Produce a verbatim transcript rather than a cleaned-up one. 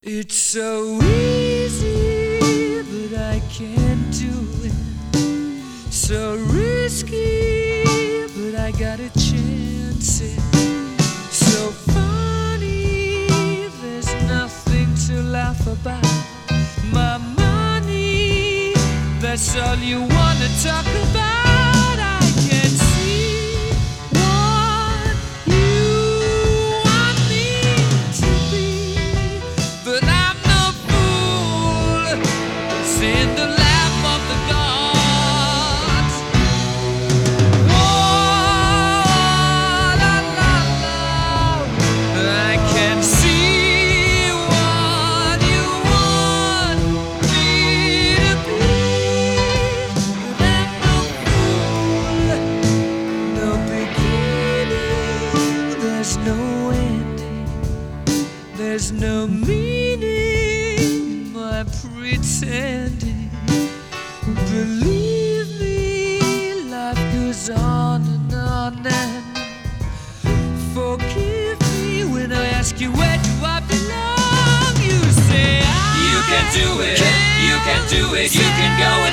It's so easy, but I can't do it. So risky, but I got a chance it. So funny, there's nothing to laugh about. My money, that's all you wanna talk about. I can see what you want me to be, but I'm no fool. It's in the lap of the gods. Oh, la, la, la. I can see what you want me to be, but I'm no fool. No beginning, there's no ending. There's no meaning in my pretending. Believe me, life goes on and on and forgive me when I ask you where do I belong. You say I You can do it, you can do it, you can go